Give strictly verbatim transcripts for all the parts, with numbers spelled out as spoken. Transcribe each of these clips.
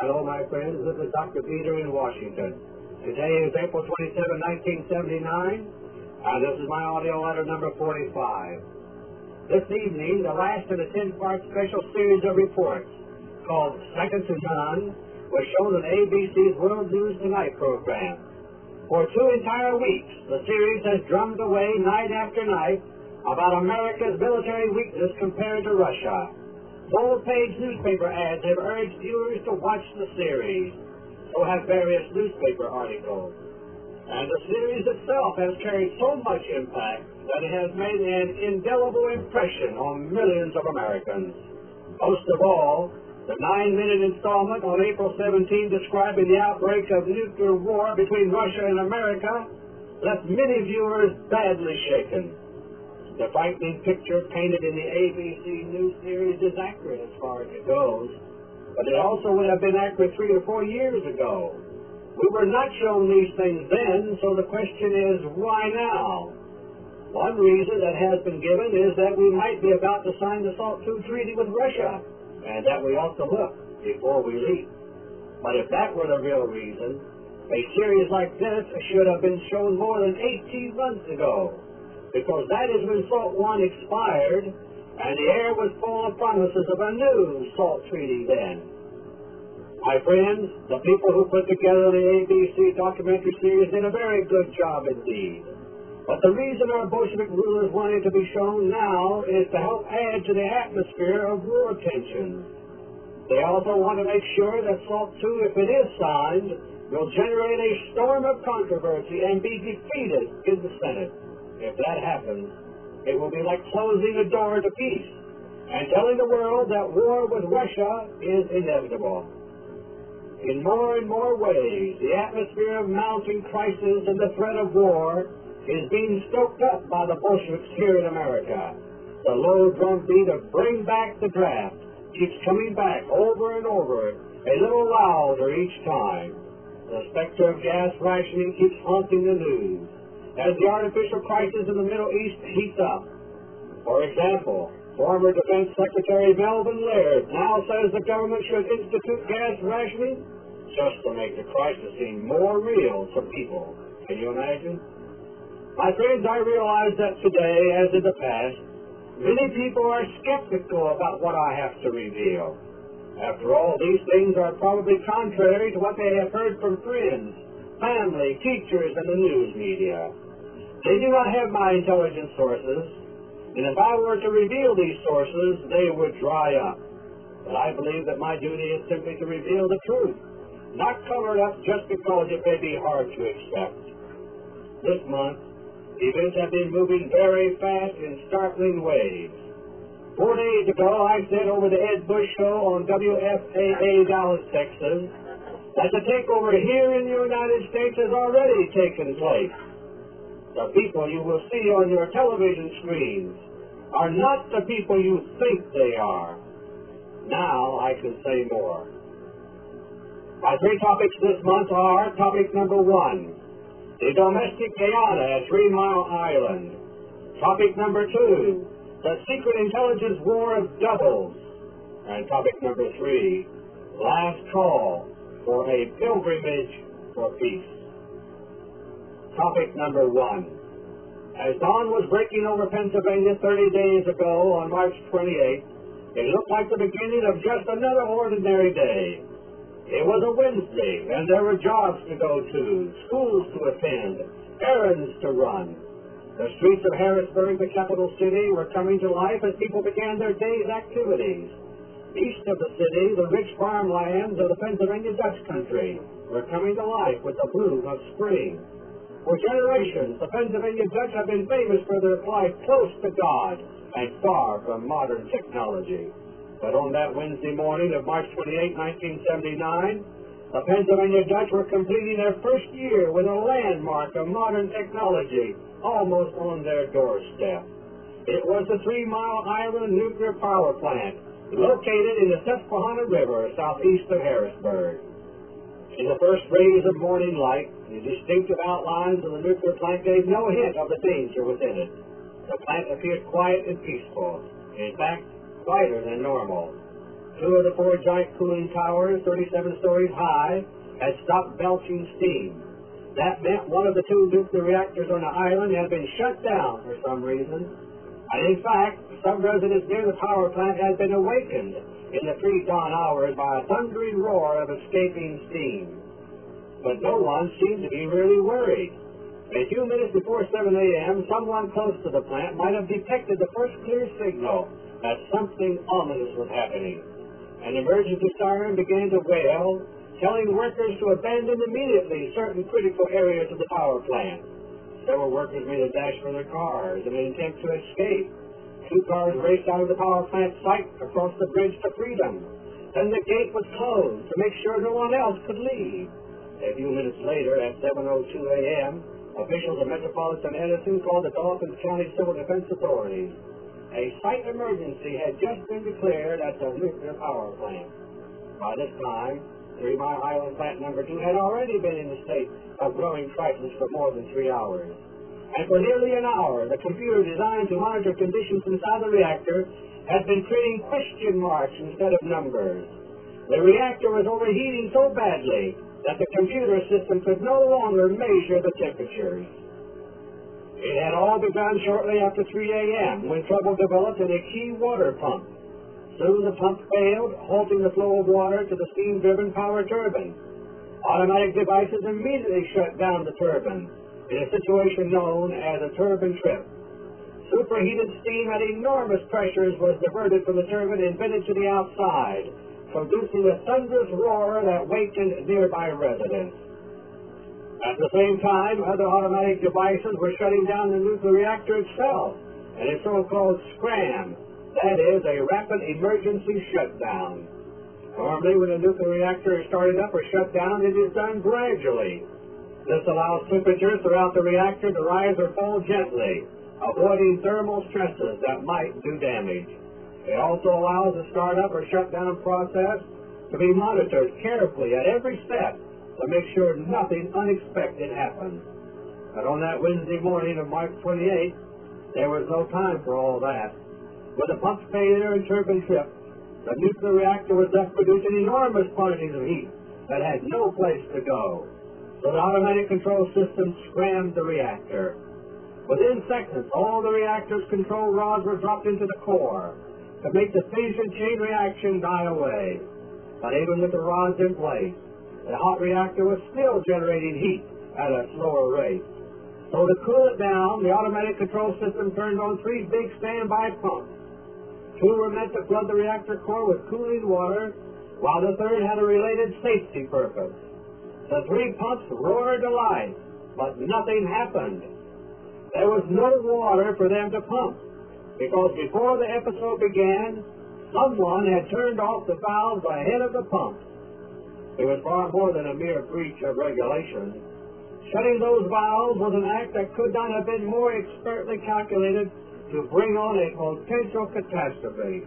Hello, my friends. This is Doctor Peter in Washington. Today is April twenty-seventh, nineteen seventy-nine, and this is my audio letter number forty-five. This evening, the last in a ten-part special series of reports called Second to None was shown on A B C's World News Tonight program. For two entire weeks, the series has drummed away night after night about America's military weakness compared to Russia. Full-page newspaper ads have urged viewers to watch the series. So have various newspaper articles. And the series itself has carried so much impact that it has made an indelible impression on millions of Americans. Most of all, the nine-minute installment on April seventeenth describing the outbreak of nuclear war between Russia and America left many viewers badly shaken. The frightening picture painted in the A B C News series is accurate as far as it goes, but it also would have been accurate three or four years ago. We were not shown these things then, so the question is, why now? One reason that has been given is that we might be about to sign the SALT two treaty with Russia, and that we ought to look before we leap. But if that were the real reason, a series like this should have been shown more than eighteen months ago, because that is when SALT one expired, and the air was full of promises of a new SALT treaty then. My friends, the people who put together the A B C documentary series did a very good job indeed. But the reason our Bolshevik rulers want it to be shown now is to help add to the atmosphere of war tensions. They also want to make sure that SALT two, if it is signed, will generate a storm of controversy and be defeated in the Senate. If that happens, it will be like closing a door to peace and telling the world that war with Russia is inevitable. In more and more ways, the atmosphere of mounting crisis and the threat of war is being stoked up by the Bolsheviks here in America. The low drumbeat of bring back the draft keeps coming back over and over, a little louder each time. The specter of gas rationing keeps haunting the news as the artificial crisis in the Middle East heats up. For example, former Defense Secretary Melvin Laird now says the government should institute gas rationing just to make the crisis seem more real to people. Can you imagine? My friends, I realize that today, as in the past, many people are skeptical about what I have to reveal. After all, these things are probably contrary to what they have heard from friends, family, teachers, and the news media. They do not have my intelligence sources, and if I were to reveal these sources, they would dry up. But I believe that my duty is simply to reveal the truth, not cover it up just because it may be hard to accept. This month, events have been moving very fast in startling ways. Four days ago, I said over the Ed Bush Show on W F A A Dallas, Texas, that the takeover here in the United States has already taken place. The people you will see on your television screens are not the people you think they are. Now I can say more. My three topics this month are: topic number one, the domestic Guyana at Three Mile Island. Topic number two, the secret intelligence war of doubles. And topic number three, last call for a pilgrimage for peace. Topic number one. As dawn was breaking over Pennsylvania thirty days ago on March twenty-eighth, it looked like the beginning of just another ordinary day. It was a Wednesday, and there were jobs to go to, schools to attend, errands to run. The streets of Harrisburg, the capital city, were coming to life as people began their day's activities. East of the city, the rich farmlands of the Pennsylvania Dutch country were coming to life with the bloom of spring. For generations, the Pennsylvania Dutch have been famous for their life close to God and far from modern technology. But on that Wednesday morning of March twenty-eighth, nineteen seventy-nine, the Pennsylvania Dutch were completing their first year with a landmark of modern technology almost on their doorstep. It was the Three Mile Island nuclear power plant, located in the Susquehanna River southeast of Harrisburg. In the first rays of morning light, the distinctive outlines of the nuclear plant gave no hint of the danger within it. The plant appeared quiet and peaceful, in fact, quieter than normal. Two of the four giant cooling towers, thirty-seven stories high, had stopped belching steam. That meant one of the two nuclear reactors on the island had been shut down for some reason. And in fact, some residents near the power plant had been awakened in the pre-dawn hours by a thundering roar of escaping steam. But no one seemed to be really worried. A few minutes before seven a.m., someone close to the plant might have detected the first clear signal that something ominous was happening. An emergency siren began to wail, telling workers to abandon immediately certain critical areas of the power plant. Several workers made a dash for their cars in an attempt to escape. Two cars raced out of the power plant site across the bridge to freedom. Then the gate was closed to make sure no one else could leave. A few minutes later, at seven oh two a.m., officials of Metropolitan Edison called the Dawkins County Civil Defense Authorities. A site emergency had just been declared at the nuclear power plant. By this time, Three Mile Island Plant Number Two had already been in a state of growing crisis for more than three hours. And for nearly an hour, the computer designed to monitor conditions inside the reactor had been printing question marks instead of numbers. The reactor was overheating so badly that the computer system could no longer measure the temperatures. It had all begun shortly after three a.m. when trouble developed in a key water pump. Soon the pump failed, halting the flow of water to the steam-driven power turbine. Automatic devices immediately shut down the turbine in a situation known as a turbine trip. Superheated steam at enormous pressures was diverted from the turbine and vented to the outside, producing a thunderous roar that wakened nearby residents. At the same time, other automatic devices were shutting down the nuclear reactor itself in a so-called SCRAM, that is, a rapid emergency shutdown. Normally, when a nuclear reactor is started up or shut down, it is done gradually. This allows temperatures throughout the reactor to rise or fall gently, avoiding thermal stresses that might do damage. It also allows the startup or shutdown process to be monitored carefully at every step to make sure nothing unexpected happens. But on that Wednesday morning of March twenty-eighth, there was no time for all that. With the pump failure and turbine trip, the nuclear reactor was left producing enormous quantities of heat that had no place to go. So the automatic control system scrammed the reactor. Within seconds, all the reactor's control rods were dropped into the core to make the fission chain reaction die away. But even with the rods in place, the hot reactor was still generating heat at a slower rate. So to cool it down, the automatic control system turned on three big standby pumps. Two were meant to flood the reactor core with cooling water, while the third had a related safety purpose. The three pumps roared to life, but nothing happened. There was no water for them to pump, because before the episode began, someone had turned off the valves ahead of the pump. It was far more than a mere breach of regulation. Shutting those valves was an act that could not have been more expertly calculated to bring on a potential catastrophe.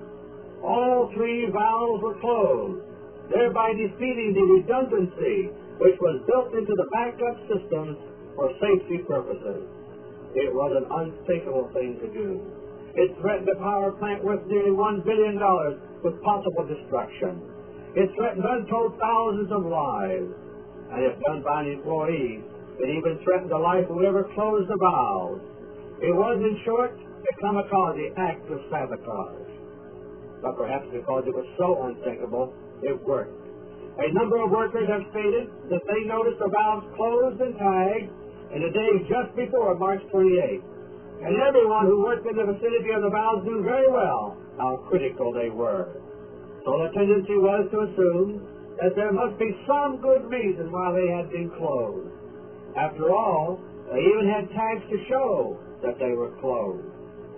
All three valves were closed, thereby defeating the redundancy which was built into the backup systems for safety purposes. It was an unthinkable thing to do. It threatened a power plant worth nearly one billion dollars with possible destruction. It threatened untold thousands of lives. And if done by an employee, it even threatened the life of whoever closed the valves. It was, in short, a kamikaze act of sabotage. But perhaps because it was so unthinkable, it worked. A number of workers have stated that they noticed the valves closed and tagged in the days just before March twenty-eighth. And everyone who worked in the vicinity of the valves knew very well how critical they were. So the tendency was to assume that there must be some good reason why they had been closed. After all, they even had tags to show that they were closed.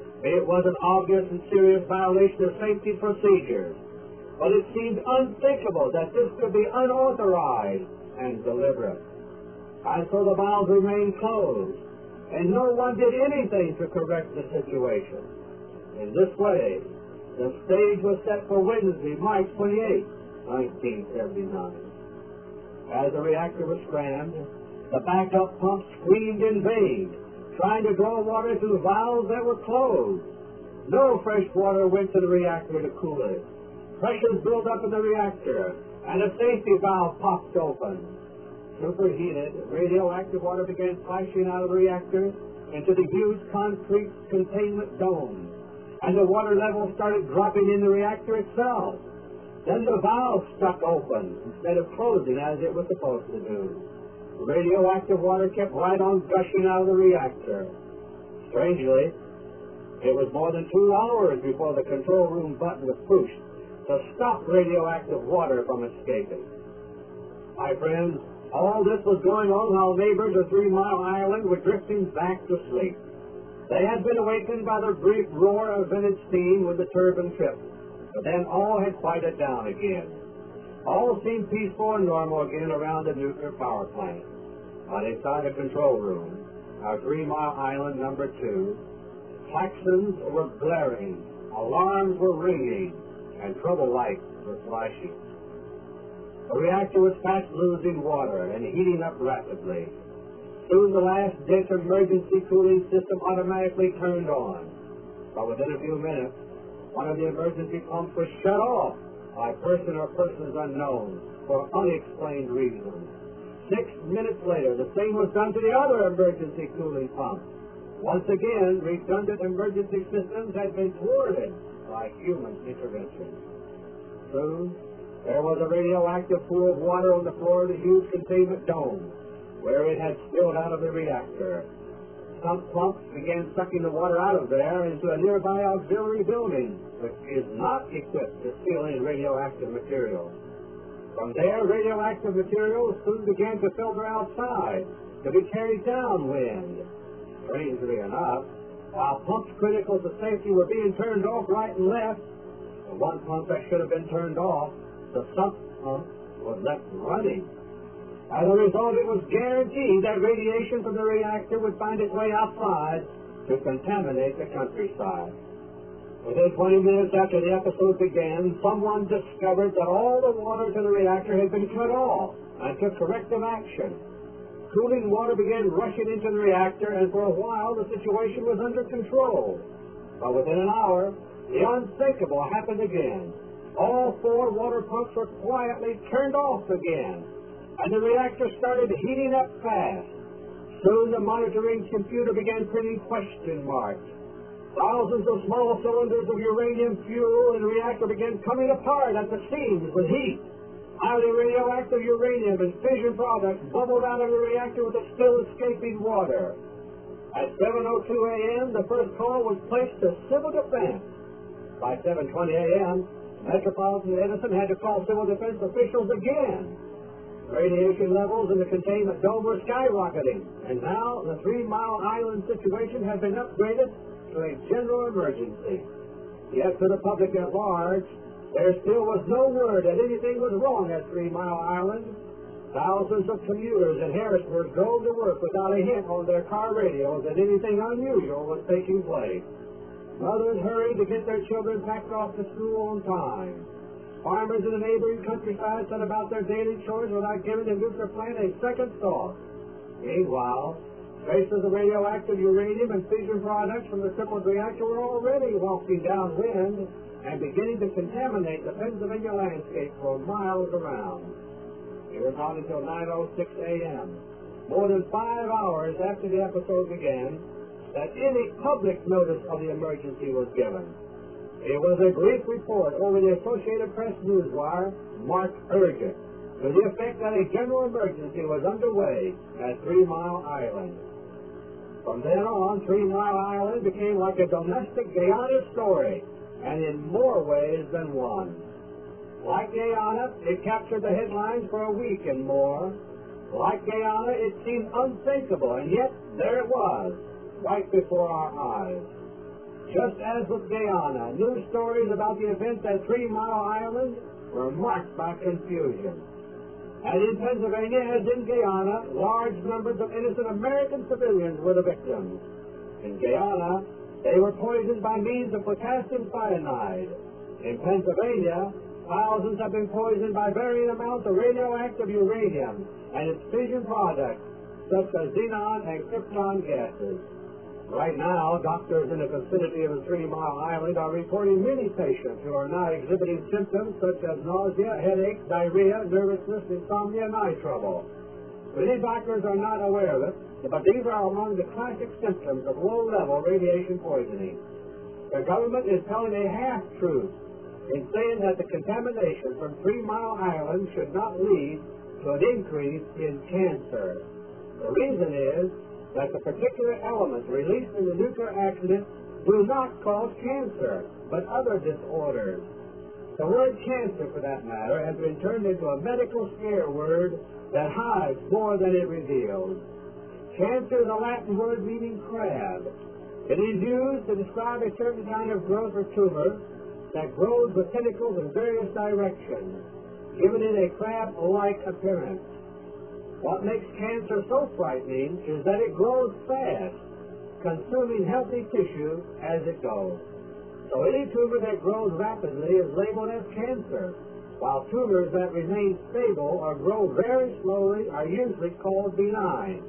It was an obvious and serious violation of safety procedures, but it seemed unthinkable that this could be unauthorized and deliberate. And so the valves remained closed, and no one did anything to correct the situation. In this way, the stage was set for Wednesday, March twenty-eighth, nineteen seventy-nine. As the reactor was scrammed, the backup pumps screamed in vain, trying to draw water through valves that were closed. No fresh water went to the reactor to cool it. Pressures built up in the reactor, and a safety valve popped open. Superheated, radioactive water began flashing out of the reactor into the huge concrete containment dome, and the water level started dropping in the reactor itself. Then the valve stuck open instead of closing as it was supposed to do. Radioactive water kept right on gushing out of the reactor. Strangely, it was more than two hours before the control room button was pushed to stop radioactive water from escaping. My friends, all this was going on while neighbors of Three Mile Island were drifting back to sleep. They had been awakened by the brief roar of vented steam when the turbine tripped, but then all had quieted down again. All seemed peaceful and normal again around the nuclear power plant. But inside the control room, our Three Mile Island number two, claxons were blaring, alarms were ringing, and trouble lights were flashing. The reactor was fast losing water and heating up rapidly. Soon the last ditch emergency cooling system automatically turned on. But within a few minutes, one of the emergency pumps was shut off by person or persons unknown for unexplained reasons. Six minutes later, the same was done to the other emergency cooling pump. Once again, redundant emergency systems had been thwarted by human intervention. Soon, there was a radioactive pool of water on the floor of the huge containment dome, where it had spilled out of the reactor. Some pumps began sucking the water out of there into a nearby auxiliary building, which is not equipped to seal in radioactive material. From there, radioactive material soon began to filter outside to be carried downwind. Strangely enough, while pumps critical to safety were being turned off right and left, the one pump that should have been turned off, the sump pump, was left running. As a result, it was guaranteed that radiation from the reactor would find its way outside to contaminate the countryside. Within twenty minutes after the episode began, someone discovered that all the water to the reactor had been cut off and took corrective action. Cooling water began rushing into the reactor, and for a while the situation was under control. But within an hour, the unthinkable happened again. All four water pumps were quietly turned off again, and the reactor started heating up fast. Soon the monitoring computer began printing question marks. Thousands of small cylinders of uranium fuel in the reactor began coming apart at the seams with heat. Highly radioactive uranium and fission products bubbled out of the reactor with the still escaping water. At seven oh two a.m., the first call was placed to civil defense. By seven twenty a.m., Metropolitan Edison had to call civil defense officials again. Radiation levels in the containment dome were skyrocketing, and now the Three Mile Island situation had been upgraded to a general emergency. Yet to the public at large, there still was no word that anything was wrong at Three Mile Island. Thousands of commuters in Harrisburg drove to work without a hint on their car radios that anything unusual was taking place. Mothers hurried to get their children packed off to school on time. Farmers in the neighboring countryside set about their daily chores without giving the nuclear plant a second thought. Meanwhile, traces of radioactive uranium and fission products from the crippled reactor were already wafting downwind and beginning to contaminate the Pennsylvania landscape for miles around. It was not until nine oh six a.m., more than five hours after the episode began, that any public notice of the emergency was given. It was a brief report over the Associated Press newswire, marked urgent, to the effect that a general emergency was underway at Three Mile Island. From then on, Three Mile Island became like a domestic Guyana story, and in more ways than one. Like Guyana, it captured the headlines for a week and more. Like Guyana, it seemed unthinkable, and yet there it was, right before our eyes. Just as with Guyana, news stories about the events at Three Mile Island were marked by confusion. And in Pennsylvania, as in Guyana, large numbers of innocent American civilians were the victims. In Guyana, they were poisoned by means of potassium cyanide. In Pennsylvania, thousands have been poisoned by varying amounts of radioactive uranium and its fission products, such as xenon and krypton gases. Right now, doctors in the vicinity of the Three Mile Island are reporting many patients who are now exhibiting symptoms such as nausea, headache, diarrhea, nervousness, insomnia, and eye trouble. Many doctors are not aware of it, but these are among the classic symptoms of low-level radiation poisoning. The government is telling a half-truth in saying that the contamination from Three Mile Island should not lead to an increase in cancer. The reason is that the particular elements released in the nuclear accident do not cause cancer, but other disorders. The word cancer, for that matter, has been turned into a medical scare word that hides more than it reveals. Cancer is a Latin word meaning crab. It is used to describe a certain kind of growth or tumor that grows with tentacles in various directions, giving it a crab-like appearance. What makes cancer so frightening is that it grows fast, consuming healthy tissue as it goes. So any tumor that grows rapidly is labeled as cancer, while tumors that remain stable or grow very slowly are usually called benign.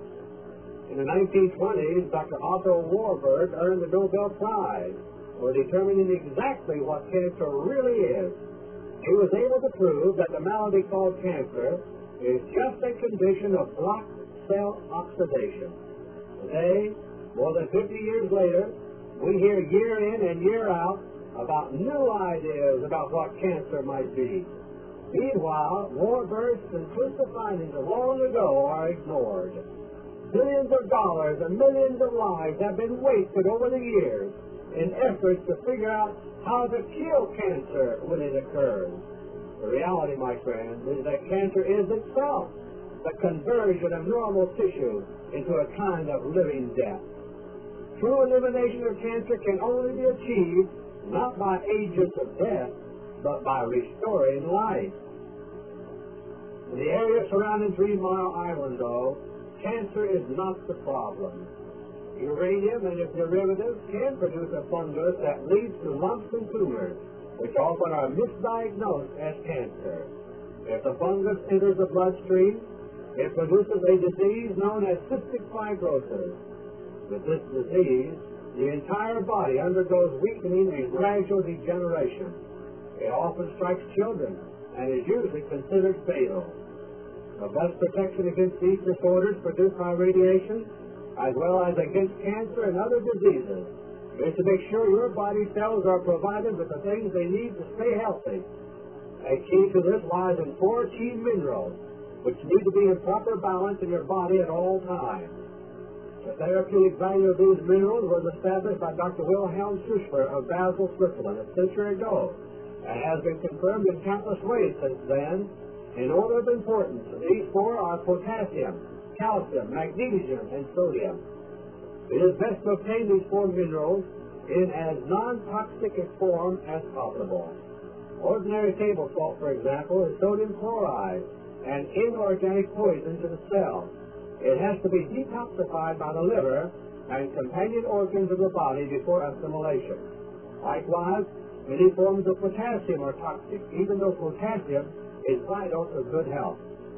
In the nineteen twenties, Doctor Otto Warburg earned the Nobel Prize for determining exactly what cancer really is. He was able to prove that the malady called cancer is just a condition of block cell oxidation. Today, more than fifty years later, we hear year in and year out about new ideas about what cancer might be. Meanwhile, Warburg's conclusive findings of long ago are ignored. Billions of dollars and millions of lives have been wasted over the years in efforts to figure out how to kill cancer when it occurs. The reality, my friends, is that cancer is itself the conversion of normal tissue into a kind of living death. True elimination of cancer can only be achieved not by agents of death, but by restoring life. In the area surrounding Three Mile Island, though, cancer is not the problem. Uranium and its derivatives can produce a fungus that leads to lumps and tumors, which often are misdiagnosed as cancer. If the fungus enters the bloodstream, it produces a disease known as cystic fibrosis. With this disease, the entire body undergoes weakening and gradual degeneration. It often strikes children and is usually considered fatal. The best protection against these disorders produced by radiation, as well as against cancer and other diseases, is to make sure your body cells are provided with the things they need to stay healthy. A key to this lies in four key minerals, which need to be in proper balance in your body at all times. The therapeutic value of these minerals was established by Doctor Wilhelm Schussler of Basel, Switzerland, a century ago, and has been confirmed in countless ways since then. In order of importance, these four are potassium, calcium, magnesium, and sodium. It is best to obtain these four minerals in as non-toxic a form as possible. Ordinary table salt, for example, is sodium chloride, an inorganic poison to the cell. It has to be detoxified by the liver and companion organs of the body before assimilation. Likewise, many forms of potassium are toxic, even though potassium is vital to good health.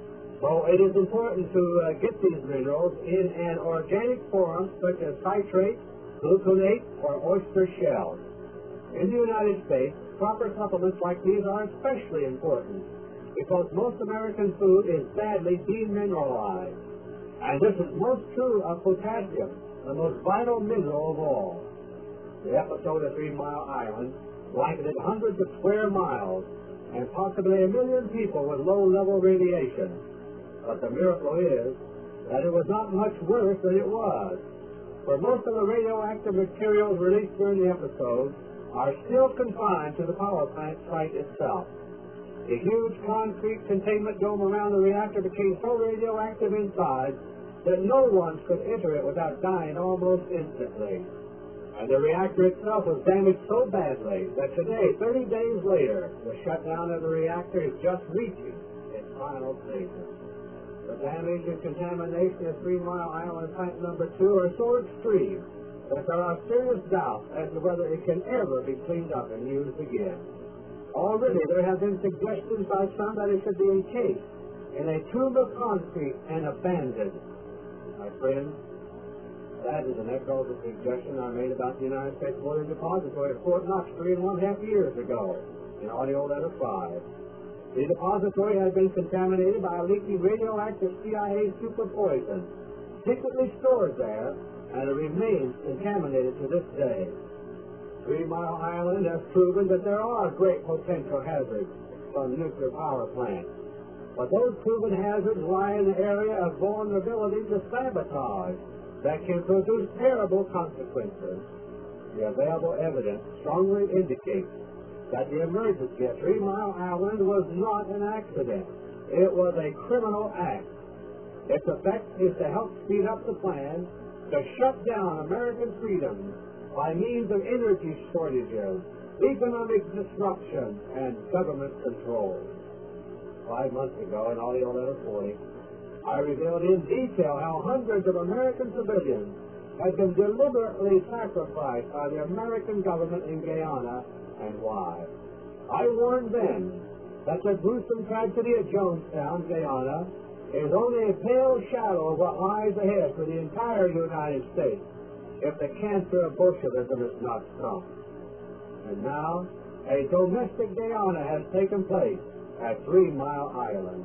So it is important to uh, get these minerals in an organic form such as citrate, gluconate, or oyster shells. In the United States, proper supplements like these are especially important because most American food is badly demineralized. And this is most true of potassium, the most vital mineral of all. The episode of Three Mile Island blanketed hundreds of square miles and possibly a million people with low-level radiation. But the miracle is that it was not much worse than it was, for most of the radioactive materials released during the episode are still confined to the power plant site itself. The huge concrete containment dome around the reactor became so radioactive inside that no one could enter it without dying almost instantly. And the reactor itself was damaged so badly that today, thirty days later, the shutdown of the reactor is just reaching its final stages. The damage and contamination of Three Mile Island Plant Number Two are so extreme that there are serious doubts as to whether it can ever be cleaned up and used again. Already there have been suggestions by some that it should be encased in a tube of concrete and abandoned. My friends, That is an echo of the suggestion I made about the United States Bullion Depository at Fort Knox three and one half years ago in audio letter five. The depository had been contaminated by a leaky radioactive C I A super poison, secretly stored there, and it remains contaminated to this day. Three Mile Island has proven that there are great potential hazards from nuclear power plants, but those proven hazards lie in the area of vulnerability to sabotage that can produce terrible consequences. The available evidence strongly indicates that the emergency at Three Mile Island was not an accident. It was a criminal act. Its effect is to help speed up the plan to shut down American freedom by means of energy shortages, economic disruption, and government control. Five months ago, in audio letter forty, I revealed in detail how hundreds of American civilians had been deliberately sacrificed by the American government in Guyana, and why. I warned then that the gruesome tragedy at Jonestown, Guyana, is only a pale shadow of what lies ahead for the entire United States if the cancer of Bolshevism is not stopped. And now, a domestic Guyana has taken place at Three Mile Island.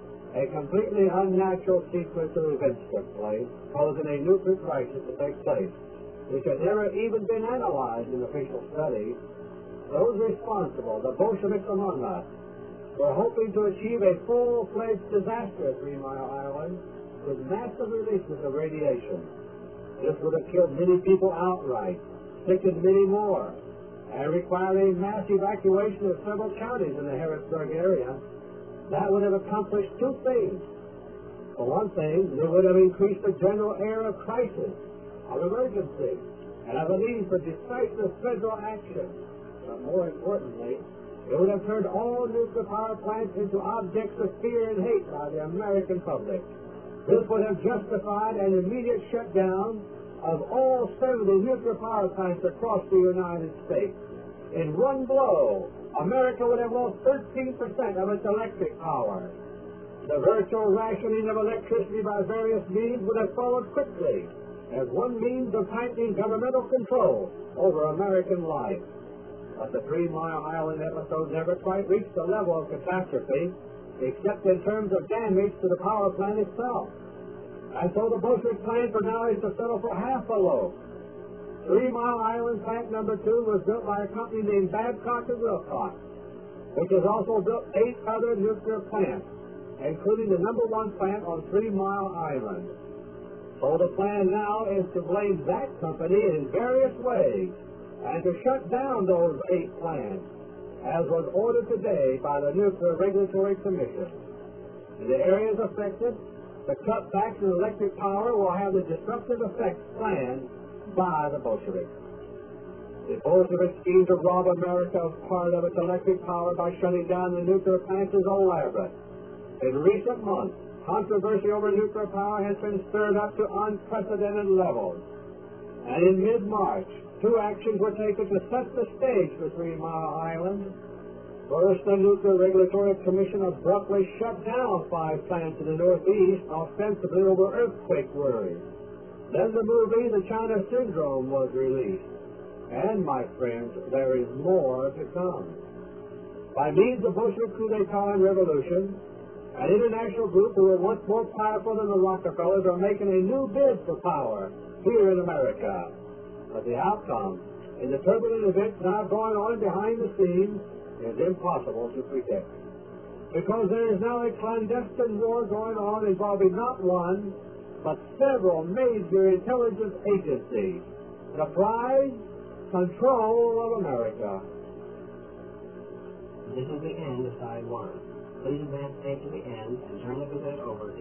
A completely unnatural sequence of events took place, causing a nuclear crisis to take place, which had never even been analyzed in official studies. Those responsible, the Bolsheviks among us, were hoping to achieve a full-fledged disaster at Three Mile Island with massive releases of radiation. This would have killed many people outright, sickened many more, and required a mass evacuation of several counties in the Harrisburg area. That would have accomplished two things. For one thing, it would have increased the general air of crisis, of emergency, and of a need for decisive federal action. But more importantly, it would have turned all nuclear power plants into objects of fear and hate by the American public. This would have justified an immediate shutdown of all seventy nuclear power plants across the United States. In one blow, America would have lost thirteen percent of its electric power. The virtual rationing of electricity by various means would have followed quickly as one means of tightening governmental control over American life. But the Three Mile Island episode never quite reached the level of catastrophe, except in terms of damage to the power plant itself. And so the Bolshevik plan for now is to settle for half a loaf. Three Mile Island plant number two was built by a company named Babcock and Wilcox, which has also built eight other nuclear plants, including the number one plant on Three Mile Island. So the plan now is to blame that company in various ways and to shut down those eight plants, as was ordered today by the Nuclear Regulatory Commission. In the areas affected, the cutbacks in electric power will have the disruptive effects planned by the Bolsheviks. The Bolshevik scheme to rob America of part of its electric power by shutting down the nuclear plants is elaborate. In recent months, controversy over nuclear power has been stirred up to unprecedented levels. And in mid-March, two actions were taken to set the stage for Three Mile Island. First, the Nuclear Regulatory Commission abruptly shut down five plants in the Northeast, ostensibly over earthquake worries. Then the movie The China Syndrome was released. And, my friends, there is more to come. By means of Bolshevik coup d'etat and revolution, an international group who were once more powerful than the Rockefellers are making a new bid for power here in America. But the outcome, in the turbulent events now going on behind the scenes, is impossible to predict. Because there is now a clandestine war going on involving not one, but several major intelligence agencies. The prize, control of America. This is the end of side one. Please advance tape to the end and turn the cassette over to